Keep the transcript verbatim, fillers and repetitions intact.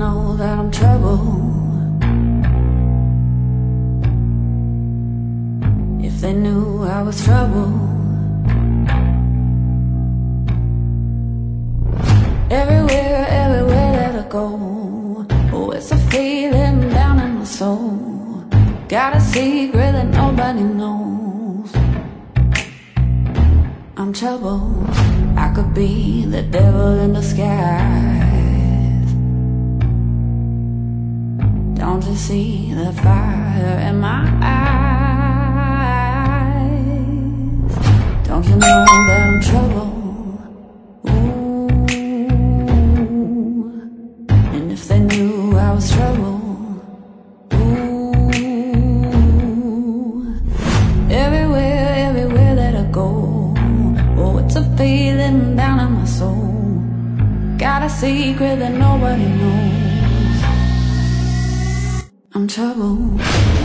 know that I'm trouble? If they knew I was trouble. Everywhere, everywhere that I go, oh, it's a feeling down in my soul. Got a secret that nobody knows. I'm trouble. I could be the devil in disguise. Don't you see the fire in my eyes? Don't you know that I'm trouble? If they knew I was trouble, ooh. Everywhere, everywhere that I go, oh, it's a feeling down in my soul. Got a secret that nobody knows. I'm trouble.